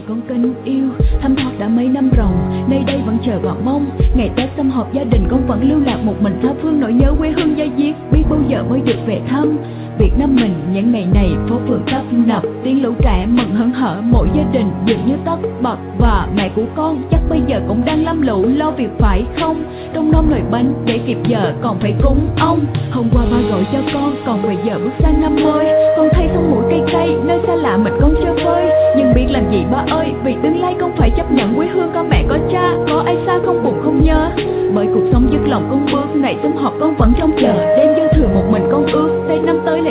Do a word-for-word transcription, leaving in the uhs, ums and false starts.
con kênh yêu thăm thọt đã mấy năm ròng, nơi đây vẫn chờ và mong ngày Tết sum họp gia đình. Con vẫn lưu lạc một mình tha phương, nỗi nhớ quê hương dai diết biết bao giờ mới được về thăm Việt Nam mình. Những ngày này phố phường tấp nập, tiếng lũ trẻ mừng hớn hở, mỗi gia đình dường như tất bật. Và mẹ của con chắc bây giờ cũng đang lăm lũ lo việc phải không, trong nom nồi bánh để kịp giờ còn phải cúng ông. Hôm qua ba gọi cho con, còn bây giờ bước sang năm mới, con thấy sống mũi cay cay, nơi xa lạ mình con chơi vơi. Nhưng biết làm gì ba ơi, vì tương lai con phải chấp nhận quê hương có mẹ có cha, có ai xa không buồn không nhớ. Bởi cuộc sống dứt lòng con bước, này sum họp con vẫn trông chờ, đêm giao thừa một mình con ước, Tết năm tới